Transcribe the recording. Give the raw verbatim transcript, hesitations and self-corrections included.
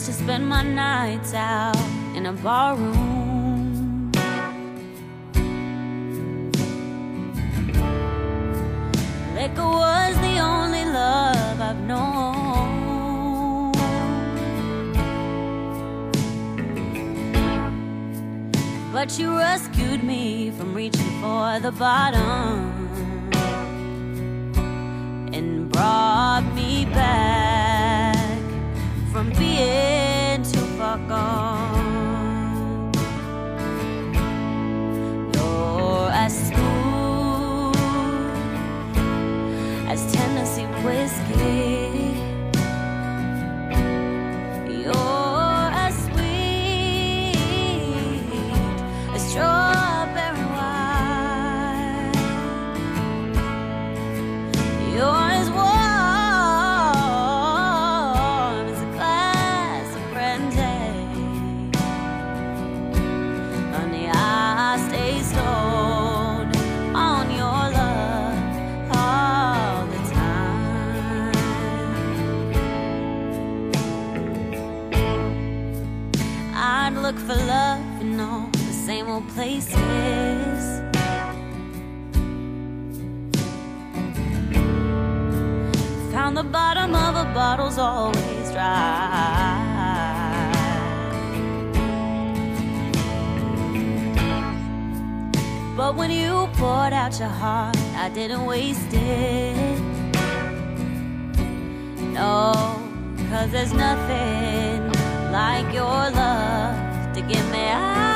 to spend my nights out in a barroom. Liquor was the only love I've known. But you rescued me from reaching for the bottom and brought me back from being too far gone. You're as smooth as Tennessee whiskey. You're as sweet as strawberry wine. You're as warm as a glass of brandy. Honey, I stay stoned on your love all the time. I'd look for love in all the same old places. Found the bottom of a bottle's always dry. But when you poured out your heart, I didn't waste it. No, 'cause there's nothing like your love to get me out.